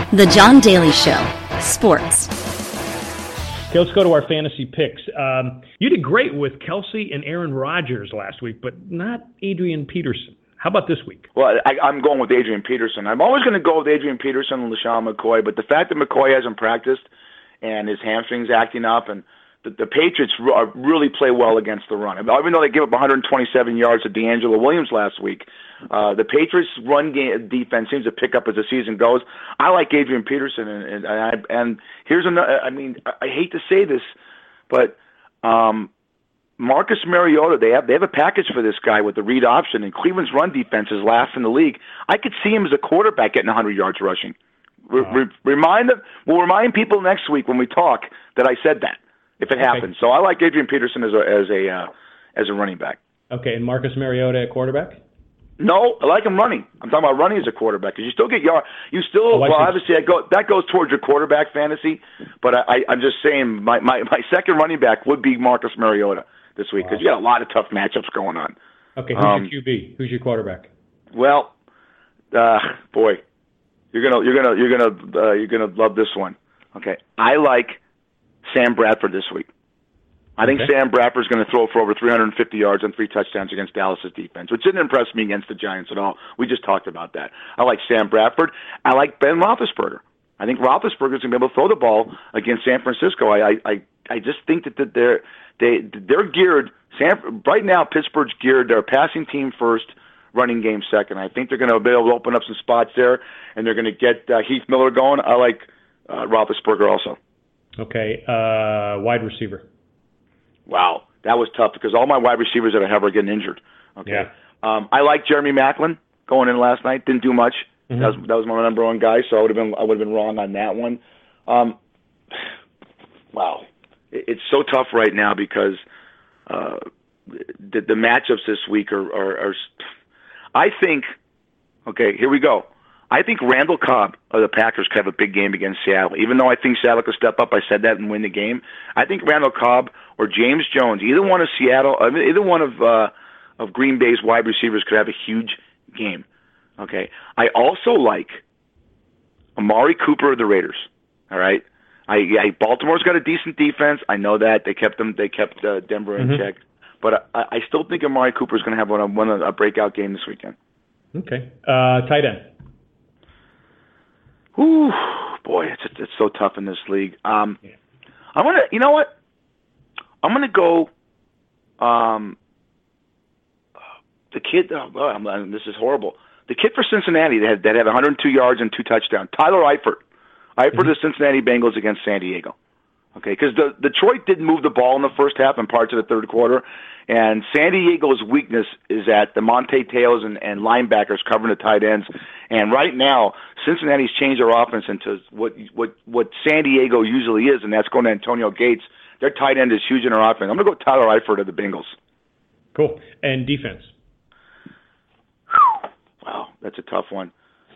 The John Daly Show. Sports. Okay, let's go to our fantasy picks. You did great with Kelsey and Aaron Rodgers last week, but not Adrian Peterson. How about this week? Well, I'm going with Adrian Peterson. I'm always going to go with Adrian Peterson and LaShawn McCoy, but the fact that McCoy hasn't practiced and his hamstring's acting up, and the Patriots really play well against the run. Even though they gave up 127 yards to D'Angelo Williams last week, the Patriots' run defense seems to pick up as the season goes. I like Adrian Peterson, and here's another. I mean, I hate to say this, but Marcus Mariota, they have a package for this guy with the read option, and Cleveland's run defense is last in the league. I could see him as a quarterback getting 100 yards rushing. We'll remind people next week when we talk that I said that if it happens. So I like Adrian Peterson as a running back. Okay, and Marcus Mariota at quarterback? No, I like him running. I'm talking about running as a quarterback because you still get yards. You still obviously that goes towards your quarterback fantasy. But I'm just saying my second running back would be Marcus Mariota this week because you got a lot of tough matchups going on. Okay, who's your QB? Who's your quarterback? Well, boy, you're gonna love this one. Okay, I like Sam Bradford this week. I think Sam Bradford's going to throw for over 350 yards and 3 touchdowns against Dallas's defense, which didn't impress me against the Giants at all. We just talked about that. I like Sam Bradford. I like Ben Roethlisberger. I think Roethlisberger's going to be able to throw the ball against San Francisco. I just think that they're geared. Right now, Pittsburgh's geared. They're a passing team first, running game second. I think they're going to be able to open up some spots there, and they're going to get Heath Miller going. I like Roethlisberger also. Okay, wide receiver. Wow, that was tough because all my wide receivers that I have are getting injured. Okay, yeah. I like Jeremy Maclin going in last night. Didn't do much. Mm-hmm. That was my number one guy, so I would have been wrong on that one. Wow, it's so tough right now because the matchups this week are. I think. Okay, here we go. I think Randall Cobb of the Packers could have a big game against Seattle. Even though I think Seattle could step up, I said that and win the game. I think Randall Cobb or James Jones, either one of Green Bay's wide receivers could have a huge game. Okay. I also like Amari Cooper of the Raiders. All right. Baltimore's got a decent defense. I know that they kept Denver in check, but I still think Amari Cooper is going to have a breakout game this weekend. Okay. Tight end. Ooh, boy, it's so tough in this league. You know what? I'm gonna go. The kid. This is horrible. The kid for Cincinnati that had 102 yards and 2 touchdowns. Tyler Eifert. Eifert of the Cincinnati Bengals against San Diego. Okay, because the Detroit didn't move the ball in the first half and parts of the third quarter, and San Diego's weakness is at the Monte Teos and linebackers covering the tight ends. And right now, Cincinnati's changed their offense into what San Diego usually is, and that's going to Antonio Gates. Their tight end is huge in their offense. I'm going to go Tyler Eifert of the Bengals. Cool. And defense? Wow, that's a tough one.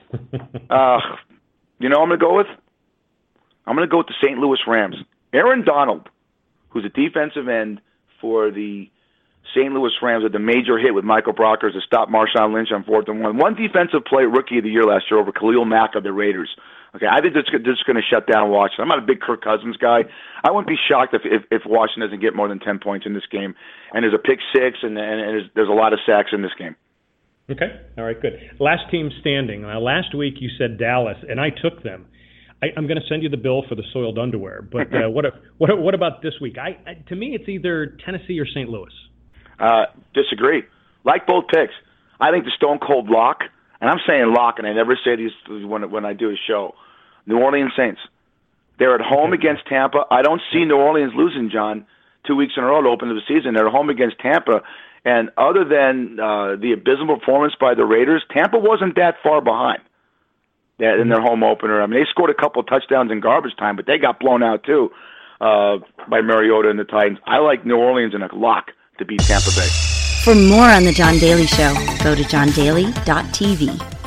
You know what I'm going to go with? I'm going to go with the St. Louis Rams. Aaron Donald, who's a defensive end for the St. Louis Rams, had the major hit with Michael Brockers to stop Marshawn Lynch on 4th and 1. One defensive play, rookie of the year last year over Khalil Mack of the Raiders. Okay, I think this is going to shut down Washington. I'm not a big Kirk Cousins guy. I wouldn't be shocked if Washington doesn't get more than 10 points in this game. And there's a pick six, and there's a lot of sacks in this game. Okay, all right, good. Last team standing. Now, last week you said Dallas, and I took them. I'm going to send you the bill for the soiled underwear. But what about this week? To me, it's either Tennessee or St. Louis. Disagree. Like both picks. I think the Stone Cold lock, and I'm saying lock, and I never say these when I do a show. New Orleans Saints. They're at home against Tampa. I don't see New Orleans losing, John, 2 weeks in a row to open the season. They're at home against Tampa. And other than the abysmal performance by the Raiders, Tampa wasn't that far behind in their home opener. I mean, they scored a couple of touchdowns in garbage time, but they got blown out too by Mariota and the Titans. I like New Orleans in a lock to beat Tampa Bay. For more on The John Daly Show, go to johndaly.tv.